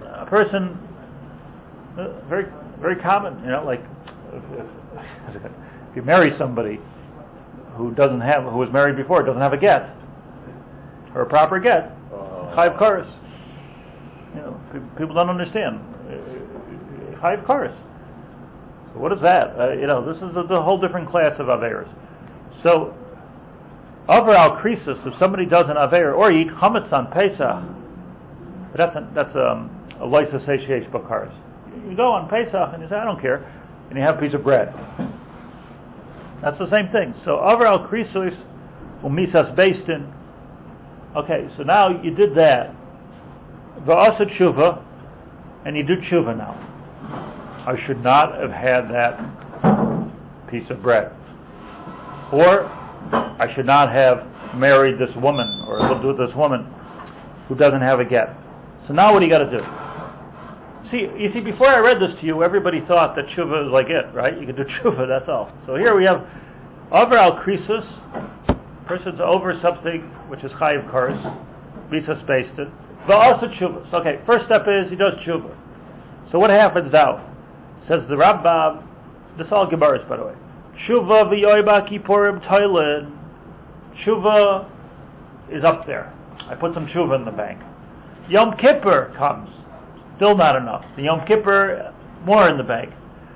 very very common. Like if you marry somebody who was married before, doesn't have a get or a proper get, Chayiv Kares. People don't understand. Chayiv Kares. So what is that? This is the whole different class of averas. So, Avar al krisus, if somebody does an avera or eat chametz on Pesach, that's a loisa seish bakaris. You go on Pesach and you say, I don't care, and you have a piece of bread. That's the same thing. So Avar al krisus umisas beistin. Okay, so now you did that. V'asa tshuva, and you do tshuva now. I should not have had that piece of bread. Or I should not have married this woman or lived with this woman who doesn't have a get. So now what do you got to do? You see, before I read this to you, everybody thought that tshuva is like it, right? You can do tshuva, that's all. So here we have Avar al krisus, person's over something which is chayiv kares, visas based it. But also tshuva. So, okay, first step is he does tshuva. So what happens now? Says the Rambam, this all Gemaras by the way. Tshuva v'yoyba kippurim toilin. Tshuva is up there. I put some tshuva in the bank. Yom Kippur comes. Still not enough. The Yom Kippur, more in the bank.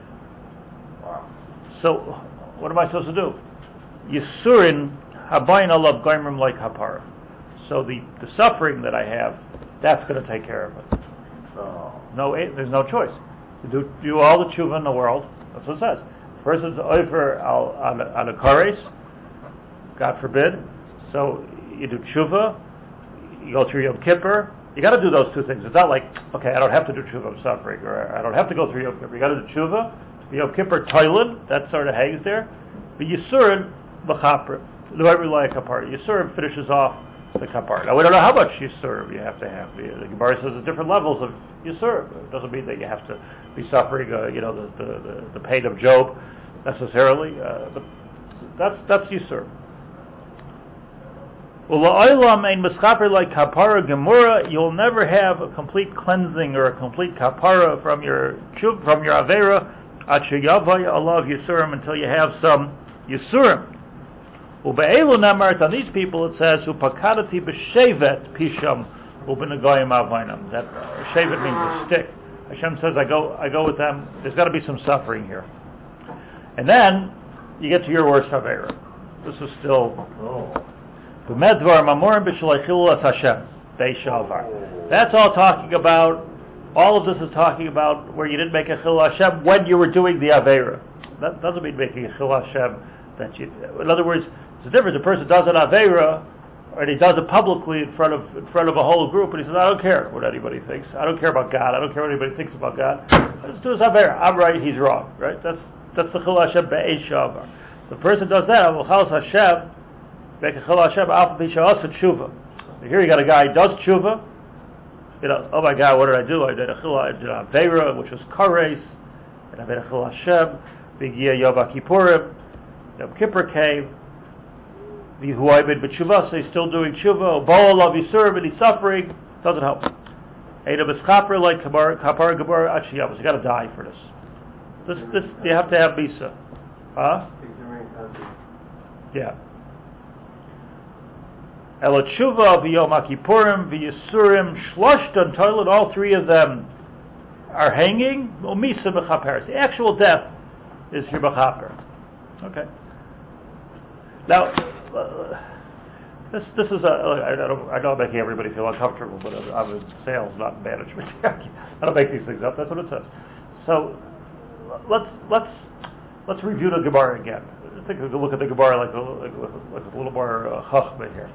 So, what am I supposed to do? Yisurin habayin alav goimrim like hapara. So the suffering that I have, that's going to take care of it. No, there's no choice. To do all the tshuva in the world, that's what it says. Person's over on a kares, God forbid. So you do tshuva, you go through Yom Kippur. You got to do those two things. It's not like, okay, I don't have to do tshuva, I'm suffering, or I don't have to go through Yom Kippur. You got to do tshuva. Yom Kippur toilet, that sort of hangs there. But Yisurin b'chapra, the way we like kapara. Yisurin finishes off the kapara. Now we don't know how much Yisurim you have to have. The Gemara says there's different levels of Yisurim. It doesn't mean that you have to be suffering, the pain of Job necessarily. But that's Yisurim. Well, la'olam ein mischaper like kapara gemura. You'll never have a complete cleansing or a complete kapara from your avera at sheyavay alav Yisurim until you have some Yisurim. Ube'elu namar, it's on these people it says, upakadati b'shevet pisham u'b'negoyim avainam. That shevet means a stick. Hashem says, I go with them. There's got to be some suffering here. And then you get to your worst avera. This is still b'medvar mamorim b'shleichilu as Hashem beishavar. That's all talking about. All of this is talking about where you didn't make a chil Hashem when you were doing the avera. That doesn't mean making a chil Hashem In other words, it's a difference. A person does an Aveira, and he does it publicly in front of a whole group, and he says, I don't care what anybody thinks. I don't care about God. I don't care what anybody thinks about God. Let's do his Aveira. I'm right, he's wrong. Right? That's the Chil Hashem Be'ez Shavar. The person does that, Chal Hashem, make a Chil Hashem, Alpha Bisha Asa Tshuva. Here you got a guy who does Tshuva. Oh my God, what did I do? I did a Aveira, which was Kares, and I made a Chil Hashem, B'Gia Yom Kippurim, Yom Kippur came, who I made b'tshuva, so he's still doing tshuva. Bo'al of Yisurim, and he's suffering. Doesn't help. Eina b'schaper like kapar gabar achiyavos. You got to die for this. This you have to have misa. Huh? Yeah. Ela tshuva v'yom kippurim v'yisurim shloshtan toilet. All three of them are hanging. Misa b'chaper. The actual death is here b'chaper. Okay. Now. This is I know I'm making everybody feel uncomfortable, but I'm in sales, not in management. I don't make these things up. That's what it says. So let's review the Gemara again. I think we can look at the Gemara like a little more chachma here.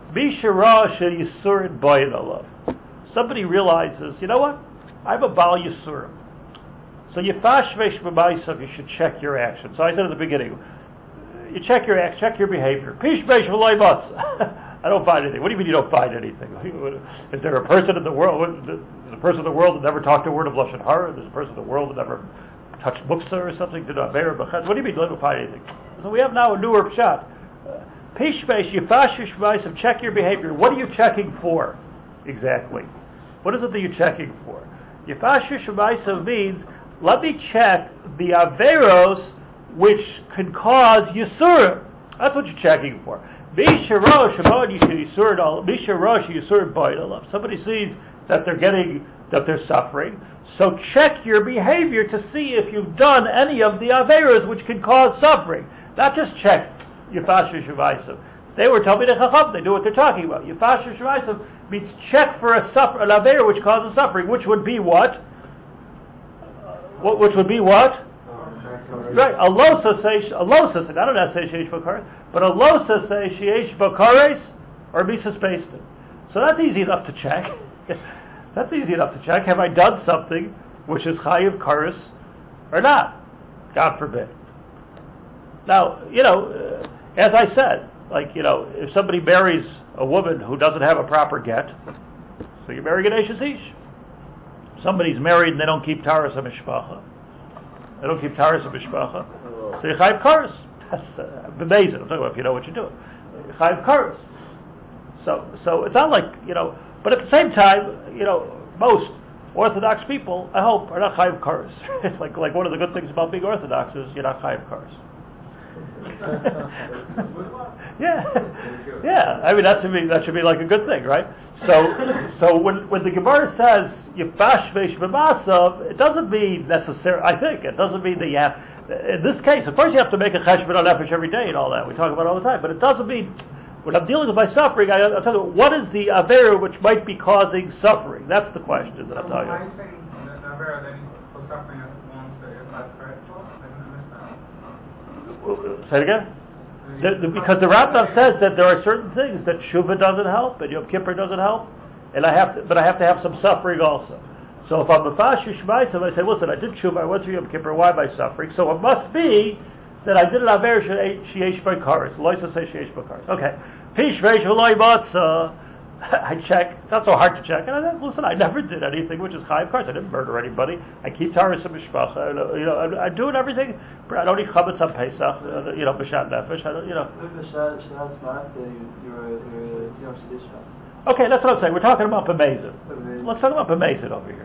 Somebody realizes, you know what? I'm a Baal Yisurim. So Yifashvesh b'maisav, you should check your action. So I said at the beginning, you check your act, check your behavior. Pishbesh v'loy matz. I don't find anything. What do you mean you don't find anything? Is there a person in the world? There's a person in the world that never talked a word of lashon hara? There's a person in the world that never touched muksa or something? Did not bear b'chad? What do you mean you don't find anything? So we have now a newer pshat. Pishbesh yifashish v'maisav. Check your behavior. What are you checking for exactly? What is it that you're checking for? Yifashish v'maisav means let me check the averos which can cause Yisurim. That's what you're checking for. Somebody sees that they're suffering, so check your behavior to see if you've done any of the Averas which can cause suffering. Not just check Yifashu Shavaisav. They were telling me the Chacham, they knew what they're talking about. Yifashu Shavaisav means check for an Avera which causes suffering, which would be what? Which would be what? Right, a losa says, I don't know say sheish bakares, but a losa says sheish bakares or misas based. So that's easy enough to check. That's easy enough to check. Have I done something which is chayiv kares or not? God forbid. Now, as I said, if somebody marries a woman who doesn't have a proper get, so you're marrying an Eshes Ish. Somebody's married and they don't keep taras ha-mishpacha. They don't keep taras ha-mishpacha. So you chayiv kares. That's amazing. I'm talking about if you know what you're doing. You chayiv kares. So it's not like, but at the same time, most Orthodox people, I hope, are not chayiv kares. It's like one of the good things about being Orthodox is you're not chayiv kares. Yeah. I mean, that should be like a good thing, right? So when the Gemara says yifashvesh b'masav, it doesn't mean necessarily. I think it doesn't mean that you have. In this case, of course, you have to make a cheshbon on nefesh every day and all that. We talk about it all the time, but it doesn't mean when I'm dealing with my suffering. I'll tell you what is the avera which might be causing suffering. That's the question that I'm talking about. Why are you saying the avera then for suffering at once if that's correct? Say it again? Because the Rambam says that there are certain things that Shuvah doesn't help and Yom Kippur doesn't help, and I have to have some suffering also. So if I'm Mefashu Shmaisav, I say, listen, I did Shuvah, I went through Yom Kippur, why am I suffering? So it must be that I did an Aver Sheyesh B'Kares. Loisa say Sheyesh B'Kares. Okay. Pish Reish V'Loi Matzah. I check. It's not so hard to check. And I said, listen, I never did anything which is chayiv kares. I didn't murder anybody. I keep taras and mishpacha. I'm doing everything. But I don't eat chametz on Pesach. B'shat nefesh. Okay, that's what I'm saying. We're talking about b'mezid. Let's talk about b'mezid over here.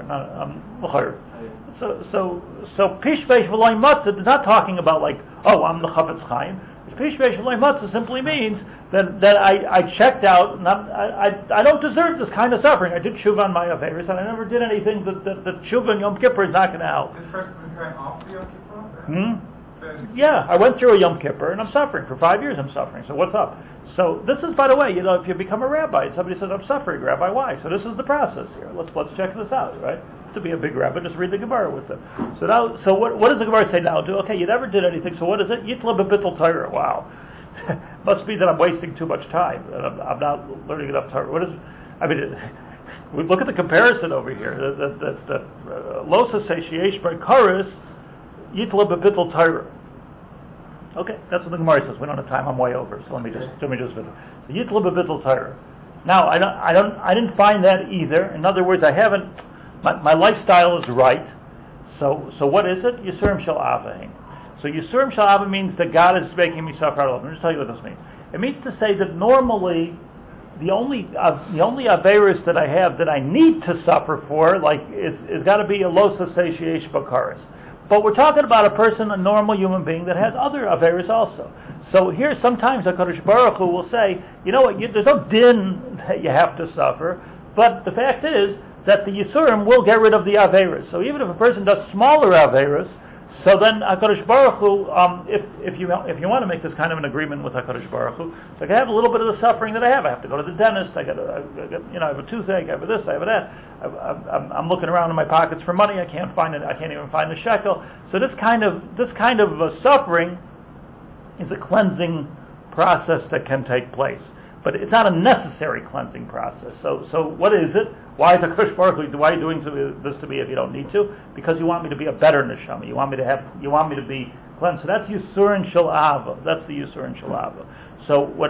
So pishveish v'loy matzah is not talking about I'm the chavetz chaim. Pishveish v'loy matzah simply means that I checked out and I don't deserve this kind of suffering. I did tshuva on my averis and I never did anything that tshuva in Yom Kippur is not going to help. This person is occurring after Yom Kippur? Yeah, I went through a Yom Kippur and I'm suffering. For 5 years I'm suffering. So what's up? So this is, by the way, if you become a rabbi, somebody says, I'm suffering, Rabbi, why? So this is the process here. Let's check this out, right? To be a big rabbi, just read the Gemara with them. So what does the Gemara say now? Okay, you never did anything, so what is it? Yitla b'bittul Torah. Wow. Must be that I'm wasting too much time, and I'm not learning enough Torah. We look at the comparison over here. Losa seish by Karis, Yitla b'bittul Torah. Okay, that's what the Gemara says. We don't have time. I'm way over, so let me just finish. So Yitla b'bittul Torah. Now I didn't find that either. In other words, I haven't. My lifestyle is right. So what is it? Yisurim shel Avahim. So Yisurim shel Avah means that God is making me suffer out of love. Let me just tell you what this means. It means to say that normally the only averis that I have that I need to suffer for, is got to be a losa seish bakaris. But we're talking about a person, a normal human being that has other averis also. So here, sometimes HaKadosh Baruch Hu will say, you know what? There's no din that you have to suffer, but the fact is that the Yisurim will get rid of the averis. So even if a person does smaller averis, so then HaKadosh Baruch Hu, if you want to make this kind of an agreement with HaKadosh Baruch Hu, so I can have a little bit of the suffering that I have. I have to go to the dentist. I have a toothache. I have this. I have that. I'm looking around in my pockets for money. I can't find it. I can't even find the shekel. So this kind of suffering is a cleansing process that can take place. But it's not a necessary cleansing process. So what is it? Why is HaKadosh Baruch Hu, why are you doing this to me if you don't need to? Because you want me to be a better neshama. You want me to be cleansed. So that's Yisurin Shel Ava. That's the Yisurin Shel Ava. So we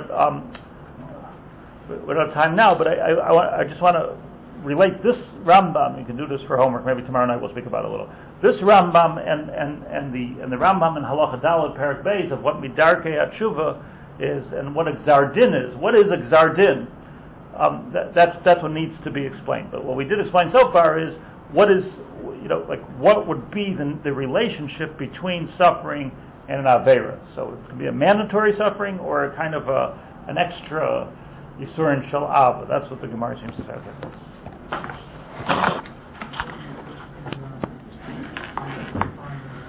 don't have time now, but I just want to relate this Rambam. You can do this for homework. Maybe tomorrow night we'll speak about it a little. This Rambam and the Rambam in Halacha Daled Perek Beis of what Midarkei Atshuva is and what a Gzardin is. What is a Gzardin? That's what needs to be explained. But what we did explain so far is what would be the relationship between suffering and an avera. So it can be a mandatory suffering or a kind of an extra Yisurin Shel Ava. That's what the Gemara seems to say.